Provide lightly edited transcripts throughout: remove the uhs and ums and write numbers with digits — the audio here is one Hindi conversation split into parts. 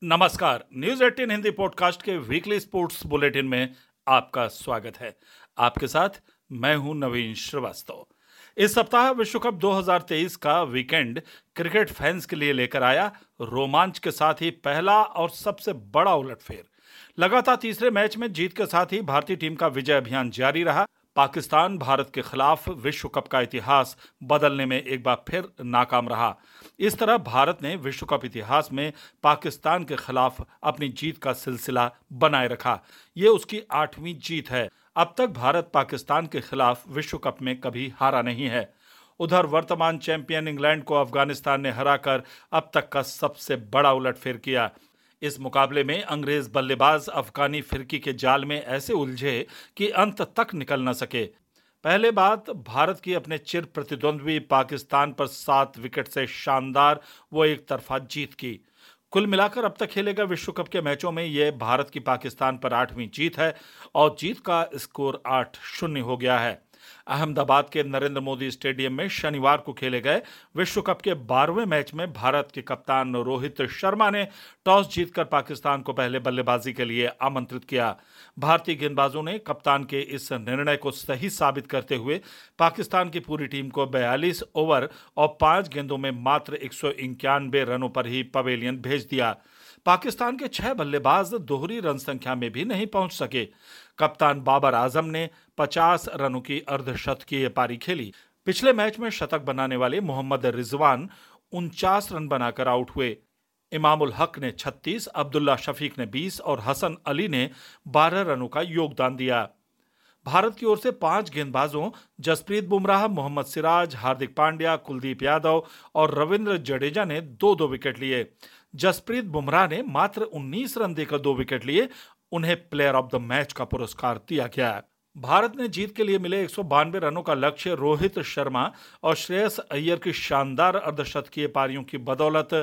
नमस्कार। न्यूज 18 हिंदी पॉडकास्ट के वीकली स्पोर्ट्स बुलेटिन में आपका स्वागत है। आपके साथ मैं हूं नवीन श्रीवास्तव। इस सप्ताह विश्व कप 2023 का वीकेंड क्रिकेट फैंस के लिए लेकर आया रोमांच के साथ ही पहला और सबसे बड़ा उलटफेर। लगातार तीसरे मैच में जीत के साथ ही भारतीय टीम का विजय अभियान जारी रहा। पाकिस्तान भारत के खिलाफ विश्व कप का इतिहास बदलने में एक बार फिर नाकाम रहा। इस तरह भारत ने विश्व कप इतिहास में पाकिस्तान के खिलाफ अपनी जीत का सिलसिला बनाए रखा। ये उसकी 8वीं जीत है। अब तक भारत पाकिस्तान के खिलाफ विश्व कप में कभी हारा नहीं है। उधर वर्तमान चैंपियन इंग्लैंड को अफगानिस्तान ने हराकर अब तक का सबसे बड़ा उलटफेर किया। इस मुकाबले में अंग्रेज बल्लेबाज अफगानी फिरकी के जाल में ऐसे उलझे कि अंत तक निकल न सके। पहले बात भारत की अपने चिर प्रतिद्वंद्वी पाकिस्तान पर 7 विकेट से शानदार वो एक तरफा जीत की। कुल मिलाकर अब तक खेले गए विश्व कप के मैचों में यह भारत की पाकिस्तान पर 8वीं जीत है और जीत का स्कोर 8-0 हो गया है। अहमदाबाद के नरेंद्र मोदी स्टेडियम में शनिवार को खेले गए विश्व कप के 12वें मैच में भारत के कप्तान रोहित शर्मा ने टॉस जीतकर पाकिस्तान को पहले बल्लेबाजी के लिए आमंत्रित किया। भारतीय गेंदबाजों ने कप्तान के इस निर्णय को सही साबित करते हुए पाकिस्तान की पूरी टीम को 42 ओवर और 5 गेंदों में मात्र 191 रनों पर ही पवेलियन भेज दिया। पाकिस्तान के 6 बल्लेबाज दोहरी रन संख्या में भी नहीं पहुंच सके। कप्तान बाबर आजम ने 50 रनों की अर्धशतकीय पारी खेली। पिछले मैच में शतक बनाने वाले मोहम्मद रिजवान 49 रन बनाकर आउट हुए। इमामुल हक ने 36, अब्दुल्ला शफीक ने 20 और हसन अली ने 12 रनों का योगदान दिया। भारत की ओर से 5 गेंदबाजों जसप्रीत बुमराह, मोहम्मद सिराज, हार्दिक पांड्या, कुलदीप यादव और रविंद्र जडेजा ने 2-2 विकेट लिए। जसप्रीत बुमराह ने मात्र 19 रन देकर 2 विकेट लिए। उन्हें प्लेयर ऑफ द मैच का पुरस्कार दिया गया। भारत ने जीत के लिए मिले 192 रनों का लक्ष्य रोहित शर्मा और श्रेयस अय्यर की शानदार अर्धशतकीय पारियों की बदौलत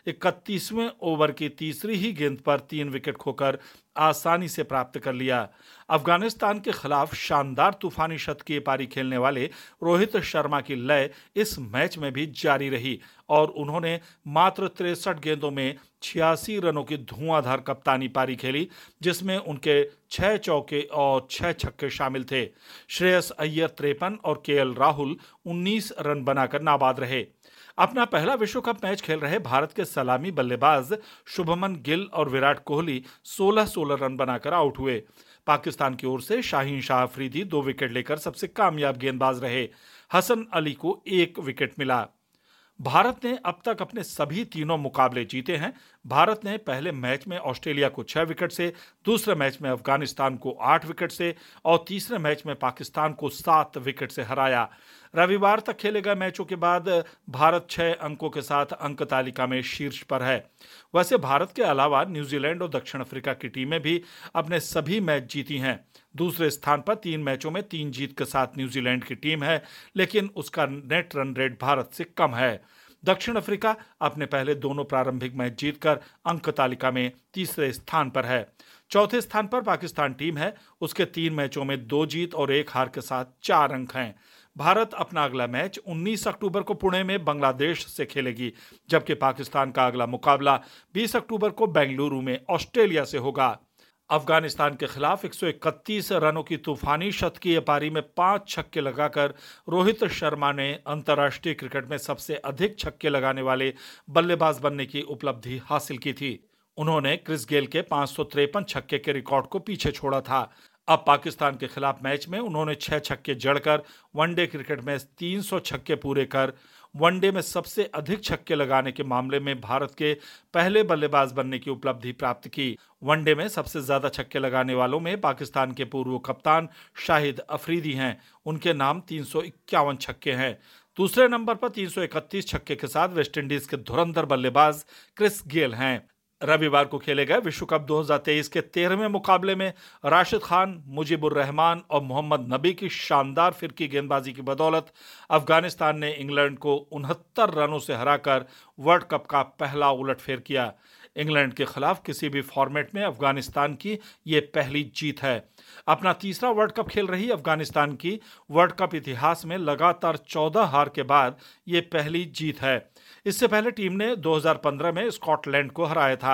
31वें ओवर की तीसरी ही गेंद पर 3 विकेट खोकर आसानी से प्राप्त कर लिया। अफगानिस्तान के खिलाफ शानदार तूफानी शतकीय पारी खेलने वाले रोहित शर्मा की लय इस मैच में भी जारी रही और उन्होंने मात्र 63 गेंदों में 86 रनों की धुआंधार कप्तानी पारी खेली, जिसमें उनके 6 चौके और 6 छक्के शामिल थे। श्रेयस अय्यर 53 और केएल राहुल 19 रन बनाकर नाबाद रहे। अपना पहला विश्व कप मैच खेल रहे भारत के सलामी बल्लेबाज शुभमन गिल और विराट कोहली 16-16 रन बनाकर आउट हुए। पाकिस्तान की ओर से शाहीन शाह अफरीदी 2 विकेट लेकर सबसे कामयाब गेंदबाज रहे। हसन अली को 1 विकेट मिला। भारत ने अब तक अपने सभी तीनों मुकाबले जीते हैं। भारत ने पहले मैच में ऑस्ट्रेलिया को 6 विकेट से, दूसरे मैच में अफगानिस्तान को 8 विकेट से और तीसरे मैच में पाकिस्तान को 7 विकेट से हराया। रविवार तक खेले गए मैचों के बाद भारत 6 अंकों के साथ अंक तालिका में शीर्ष पर है। वैसे भारत के अलावा न्यूजीलैंड और दक्षिण अफ्रीका की टीमें भी अपने सभी मैच जीती हैं। दूसरे स्थान पर 3 मैचों में 3 जीत के साथ न्यूजीलैंड की टीम है, लेकिन उसका नेट रन रेट भारत से कम है। दक्षिण अफ्रीका अपने पहले दोनों प्रारंभिक मैच जीतकर अंक तालिका में तीसरे स्थान पर है। चौथे स्थान पर पाकिस्तान टीम है। उसके 3 मैचों में 2 जीत और 1 हार के साथ 4 अंक हैं। भारत अपना अगला मैच 19 अक्टूबर को पुणे में बांग्लादेश से खेलेगी, जबकि पाकिस्तान का अगला मुकाबला 20 अक्टूबर को बेंगलुरु में ऑस्ट्रेलिया से होगा। अफगानिस्तान के खिलाफ 131 रनों की तूफानी शतकीय पारी में 5 छक्के लगाकर रोहित शर्मा ने अंतर्राष्ट्रीय क्रिकेट में सबसे अधिक छक्के लगाने वाले बल्लेबाज बनने की उपलब्धि हासिल की थी। उन्होंने क्रिस गेल के 553 छक्के के रिकॉर्ड को पीछे छोड़ा था। अब पाकिस्तान के खिलाफ मैच में उन्होंने 6 छक्के जड़कर वनडे क्रिकेट में 300 छक्के पूरे कर वनडे में सबसे अधिक छक्के लगाने के मामले में भारत के पहले बल्लेबाज बनने की उपलब्धि प्राप्त की। वनडे में सबसे ज्यादा छक्के लगाने वालों में पाकिस्तान के पूर्व कप्तान शाहिद अफरीदी हैं। उनके नाम 351 छक्के हैं। दूसरे नंबर पर 331 छक्के के साथ वेस्टइंडीज के धुरंधर बल्लेबाज क्रिस गेल हैं। रविवार को खेले गए विश्व कप 2023 के 13वें मुकाबले में राशिद खान, मुजीबुर रहमान और मोहम्मद नबी की शानदार फिरकी गेंदबाजी की बदौलत अफगानिस्तान ने इंग्लैंड को 69 रनों से हराकर वर्ल्ड कप का पहला उलटफेर किया। इंग्लैंड के खिलाफ किसी भी फॉर्मेट में अफगानिस्तान की ये पहली जीत है। अपना तीसरा वर्ल्ड कप खेल रही अफगानिस्तान की वर्ल्ड कप इतिहास में लगातार 14 हार के बाद ये पहली जीत है। इससे पहले टीम ने 2015 में स्कॉटलैंड को हराया था।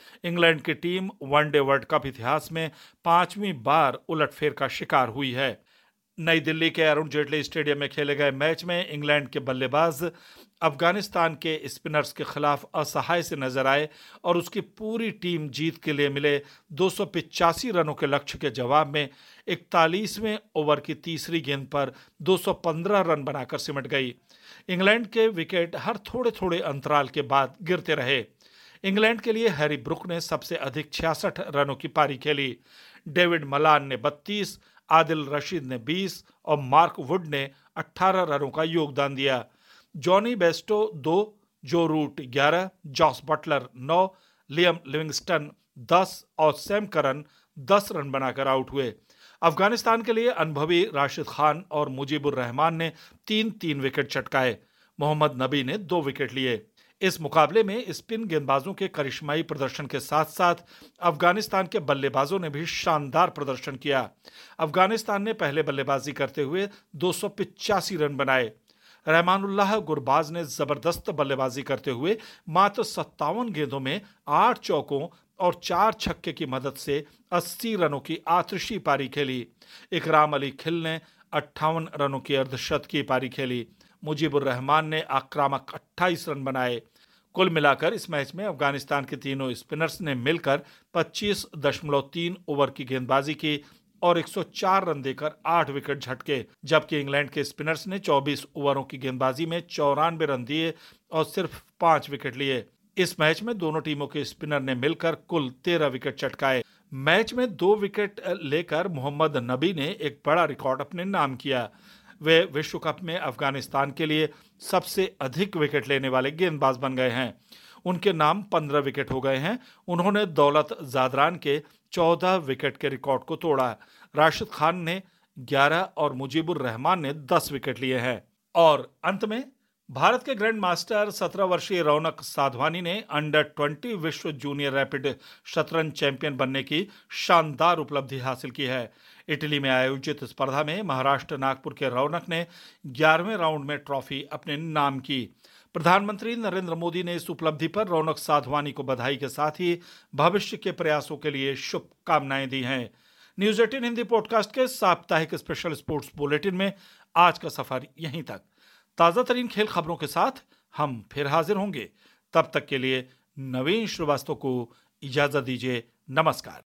इंग्लैंड की टीम वनडे वर्ल्ड कप इतिहास में 5वीं बार उलटफेर का शिकार हुई है। नई दिल्ली के अरुण जेटली स्टेडियम में खेले गए मैच में इंग्लैंड के बल्लेबाज अफगानिस्तान के स्पिनर्स के खिलाफ असहाय से नजर आए और उसकी पूरी टीम जीत के लिए मिले 285 रनों के लक्ष्य के जवाब में 41वें ओवर की तीसरी गेंद पर 215 रन बनाकर सिमट गई। इंग्लैंड के विकेट हर थोड़े थोड़े अंतराल के बाद गिरते रहे। इंग्लैंड के लिए हैरी ब्रुक ने सबसे अधिक 66 रनों की पारी खेली। डेविड मलान ने 32, आदिल रशीद ने 20 और मार्क वुड ने 18 रनों का योगदान दिया। जॉनी बेस्टो 2, जो root 11, Jos Buttler 9, Liam Livingstone 10 और सैम करन 10 रन बनाकर आउट हुए। अफगानिस्तान के लिए अनुभवी राशिद खान और मुजीबुर रहमान ने 3-3 विकेट चटकाए। मोहम्मद नबी ने 2 विकेट लिए। इस मुकाबले में स्पिन गेंदबाजों के करिश्माई प्रदर्शन के साथ साथ अफगानिस्तान के बल्लेबाजों ने भी शानदार प्रदर्शन किया। अफगानिस्तान ने पहले बल्लेबाजी करते हुए 285 रन बनाए। रहमानुल्लाह गुरबाज ने जबरदस्त बल्लेबाजी करते हुए मात्र 57 गेंदों में 8 चौकों और 4 छक्के की मदद से 80 रनों की आतिशी पारी खेली। इकराम अली खिल ने 58 रनों की अर्धशतकीय पारी खेली। मुजीबुर रहमान ने आक्रामक 28 रन बनाए। कुल मिलाकर इस मैच में अफगानिस्तान के तीनों स्पिनर्स ने मिलकर 25.3 ओवर की गेंदबाजी की और 104 रन देकर 8 विकेट झटके, जबकि इंग्लैंड के स्पिनर्स ने 24 ओवरों की गेंदबाजी में 94 रन दिए और सिर्फ 5 विकेट लिए। इस मैच में दोनों टीमों के स्पिनर ने मिलकर कुल 13 विकेट चटकाए। मैच में 2 विकेट लेकर मोहम्मद नबी ने एक बड़ा रिकॉर्ड अपने नाम किया। वे विश्व कप में अफगानिस्तान के लिए सबसे अधिक विकेट लेने वाले गेंदबाज बन गए हैं। उनके नाम 15 विकेट हो गए हैं। उन्होंने दौलत जादरान के 14 विकेट के रिकॉर्ड को तोड़ा। राशिद खान ने 11 और मुजीबुर रहमान ने 10 विकेट लिए हैं। और अंत में भारत के ग्रैंड मास्टर 17 वर्षीय रौनक साधवानी ने अंडर 20 विश्व जूनियर रैपिड शतरंज चैंपियन बनने की शानदार उपलब्धि हासिल की है। इटली में आयोजित स्पर्धा में महाराष्ट्र नागपुर के रौनक ने 11वें राउंड में ट्रॉफी अपने नाम की। प्रधानमंत्री नरेंद्र मोदी ने इस उपलब्धि पर रौनक साधवानी को बधाई के साथ ही भविष्य के प्रयासों के लिए शुभकामनाएं दी हैं। न्यूज 18 हिंदी पॉडकास्ट के साप्ताहिक स्पेशल स्पोर्ट्स बुलेटिन में आज का सफर यहीं तक। ताजा तरीन खेल खबरों के साथ हम फिर हाजिर होंगे। तब तक के लिए नवीन श्रीवास्तव को इजाजत दीजिए। नमस्कार।